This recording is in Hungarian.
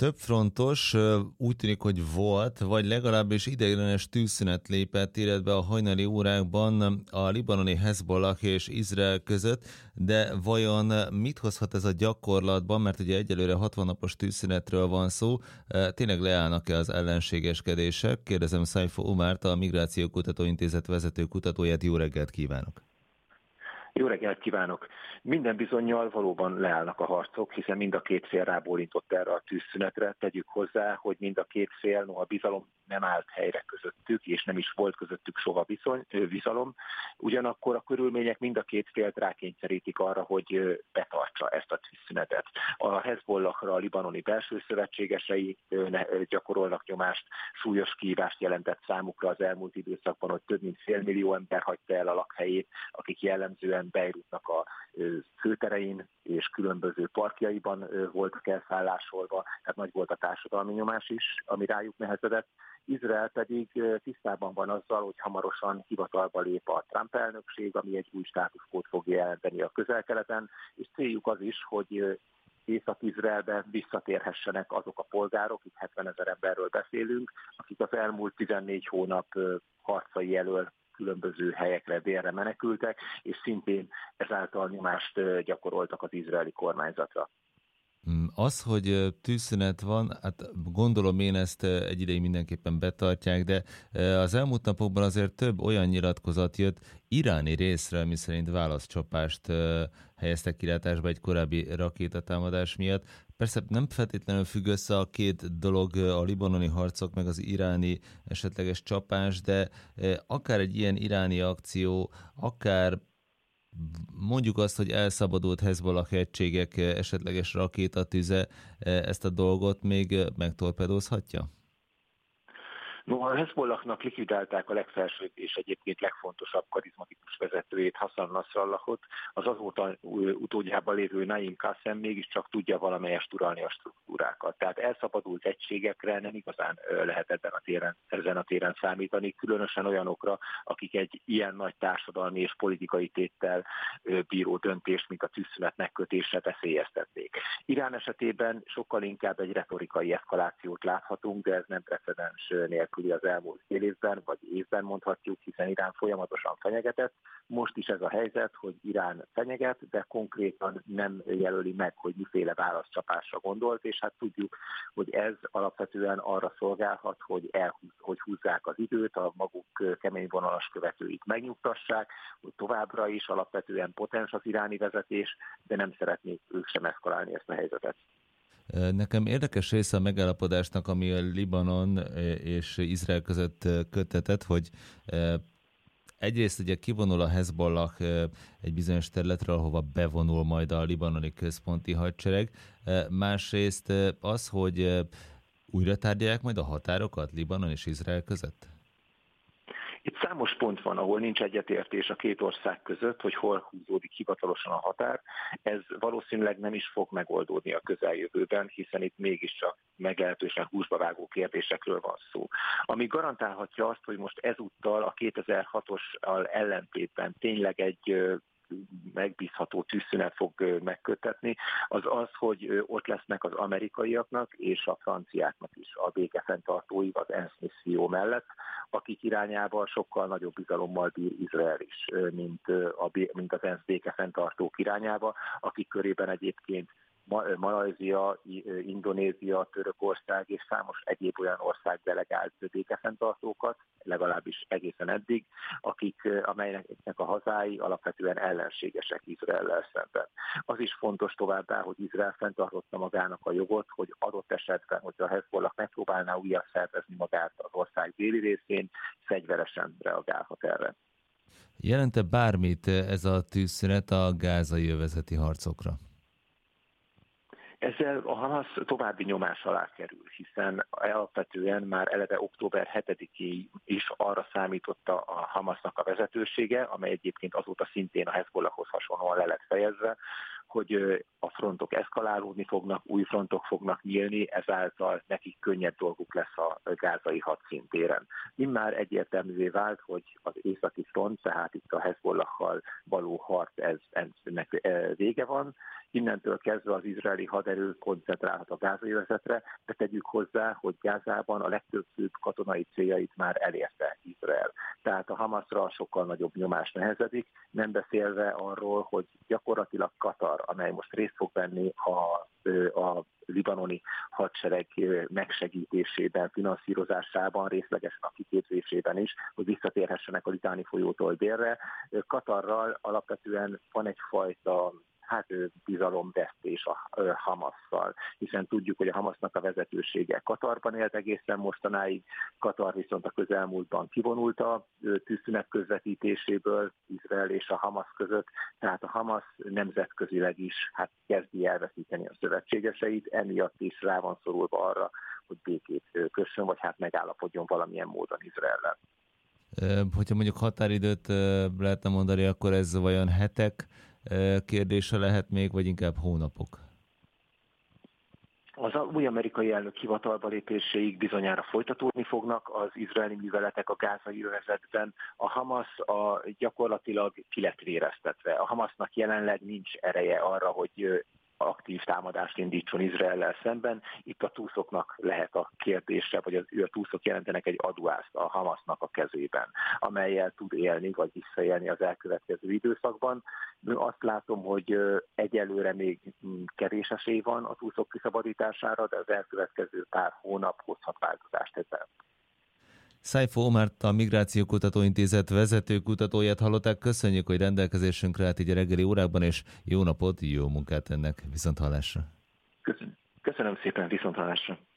több frontos, úgy tűnik, hogy volt, vagy legalábbis ideiglenes tűzszünet lépett életbe a hajnali órákban a libanoni Hezbollah és Izrael között, de vajon mit hozhat ez a gyakorlatban, mert ugye egyelőre 60 napos tűzszünetről van szó, tényleg leállnak-e az ellenségeskedések? Kérdezem Saifo Omárt, a Migráció Kutatóintézet vezető kutatóját. Jó reggelt kívánok! Jó reggelt kívánok! Minden bizonnyal valóban leállnak a harcok, hiszen mind a két fél rábólintott erre a tűzszünetre. Tegyük hozzá, hogy mind a két fél, noha bizalom nem állt helyre közöttük, és nem is volt közöttük soha bizalom. Ugyanakkor a körülmények mind a két félt rákényszerítik arra, hogy betartsa ezt a tűzszünetet. A Hezbollahra a libanoni belső szövetségesei gyakorolnak nyomást, súlyos kihívást jelentett számukra az elmúlt időszakban, hogy több mint 500 000 ember hagyta el a lakhelyét, akik jellemzően Beirutnak a főterein és különböző parkjaiban voltak elszállásolva, tehát nagy volt a társadalmi nyomás is, ami rájuk nehezedett. Izrael pedig tisztában van azzal, hogy hamarosan hivatalba lép a Trump elnökség, ami egy új státuszkót fog jelenteni a Közel-Keleten, és céljuk az is, hogy Észak-Izraelbe visszatérhessenek azok a polgárok, itt 70 000 emberről beszélünk, akik az elmúlt 14 hónap harcai elől különböző helyekre, délre menekültek, és szintén ezáltal nyomást gyakoroltak az izraeli kormányzatra. Az, hogy tűzszünet van, hát gondolom én ezt egy ideig mindenképpen betartják, de az elmúlt napokban azért több olyan nyilatkozat jött iráni részről, miszerint válaszcsapást helyeztek kilátásba egy korábbi rakétatámadás miatt. Persze nem feltétlenül függ össze a két dolog, a libanoni harcok meg az iráni esetleges csapás, de akár egy ilyen iráni akció, akár mondjuk azt, hogy elszabadult Hezbollah egységek esetleges rakétatüze ezt a dolgot még megtorpedózhatja? No, a Hezbollahnak likvidálták a legfelsőbb és egyébként legfontosabb karizmatikus vezetőjét, Hassan Nasrallahot, az azóta utódjában lévő Naim Qassem mégiscsak tudja valamelyest uralni a struktúrákat. Tehát elszabadult egységekre nem igazán lehet ezen a téren számítani, különösen olyanokra, akik egy ilyen nagy társadalmi és politikai téttel bíró döntést, mint a tűzszünet megkötése veszélyeztették. Irán esetében sokkal inkább egy retorikai eszkalációt láthatunk, de ez nem precedens nélküli az elmúlt fél évben, vagy évben mondhatjuk, hiszen Irán folyamatosan fenyegetett. Most is ez a helyzet, hogy Irán fenyeget, de konkrétan nem jelöli meg, hogy miféle válaszcsapásra gondolt, és hát tudjuk, hogy ez alapvetően arra szolgálhat, hogy húzzák az időt, a maguk kemény vonalas követőit megnyugtassák, hogy továbbra is alapvetően potens az iráni vezetés, de nem szeretnék ők sem eszkalálni ezt a helyzetet. Nekem érdekes része a megállapodásnak, ami a Libanon és Izrael között köttetett, hogy egyrészt ugye kivonul a Hezbollah egy bizonyos területről, ahova bevonul majd a libanoni központi hadsereg. Másrészt az, hogy újra tárgyalják majd a határokat Libanon és Izrael között? Itt számos pont van, ahol nincs egyetértés a két ország között, hogy hol húzódik hivatalosan a határ. Ez valószínűleg nem is fog megoldódni a közeljövőben, hiszen itt mégiscsak meglehetősen húsba vágó kérdésekről van szó. Ami garantálhatja azt, hogy most ezúttal a 2006-os ellentétben tényleg egy megbízható tűzszünet fog megköttetni, az az, hogy ott lesznek az amerikaiaknak és a franciáknak is a békefenntartói az ENSZ misszió mellett, akik irányába sokkal nagyobb bizalommal bír Izrael is, mint az ENSZ békefenntartók irányába, akik körében egyébként Malajzia, Indonézia, Törökország és számos egyéb olyan ország delegált békefenntartókat, legalábbis egészen eddig, amelyeknek a hazái alapvetően ellenségesek Izraellel szemben. Az is fontos továbbá, hogy Izrael fenntartotta magának a jogot, hogy adott esetben, hogyha a Hezbollah megpróbálná újra szervezni magát az ország déli részén, fegyveresen reagálhat erre. Jelente bármit ez a tűzszünet a gázai övezeti harcokra? Ezzel a Hamas további nyomás alá kerül, hiszen alapvetően már eleve október 7-éig is arra számította a Hamasnak a vezetősége, amely egyébként azóta szintén a Hezbollahhoz hasonlóan le lett fejezve, hogy a frontok eszkalálódni fognak, új frontok fognak nyílni, ezáltal nekik könnyebb dolguk lesz a gázai hadszintéren. Immár egyértelművé vált, hogy az északi front, tehát itt a Hezbollahhal való harc, ennek vége van. Innentől kezdve az izraeli haderő koncentrálhat a gázai övezetre, de tegyük hozzá, hogy Gázában a legtöbb főbb katonai céljait már elérte Izrael. Tehát a Hamasra sokkal nagyobb nyomás nehezedik, nem beszélve arról, hogy gyakorlatilag Katar, amely most részt fog venni a libanoni hadsereg megsegítésében, finanszírozásában, részlegesen a kiképzésében is, hogy visszatérhessenek a Litáni folyótól délre. Katarral alapvetően van egyfajta bizalomvesztés a Hamasszal, hiszen tudjuk, hogy a Hamasnak a vezetősége Katarban élt egészen mostanáig, Katar viszont a közelmúltban kivonult a tűzszünet közvetítéséből Izrael és a Hamas között, tehát a Hamas nemzetközileg is kezdi elveszíteni a szövetségeseit, emiatt is rá van szorulva arra, hogy békét kössön, vagy megállapodjon valamilyen módon Izraellel. Hogyha mondjuk határidőt lehetne mondani, akkor ez vajon hetek kérdése lehet még, vagy inkább hónapok? Az új amerikai elnök hivatalba lépéséig bizonyára folytatódni fognak az izraeli műveletek a gázai övezetben. A Hamas gyakorlatilag ki lett véreztetve. A Hamasnak jelenleg nincs ereje arra, hogy aktív támadást indítson Izraellel szemben. Itt a túszoknak lehet a kérdése, vagy a túszok jelentenek egy aduászt a Hamasnak a kezében, amellyel tud élni, vagy visszaélni az elkövetkező időszakban. Azt látom, hogy egyelőre még kevés esély van a túszok kiszabadítására, de az elkövetkező pár hónap hozhat változást ezzel. Szájfó Omárt, a Migrációkutató Intézet vezető kutatóját hallották. Köszönjük, hogy rendelkezésünkre állt így a reggeli órákban, és jó napot, jó munkát ennek. Viszonthallásra. Köszönöm szépen, viszonthallásra.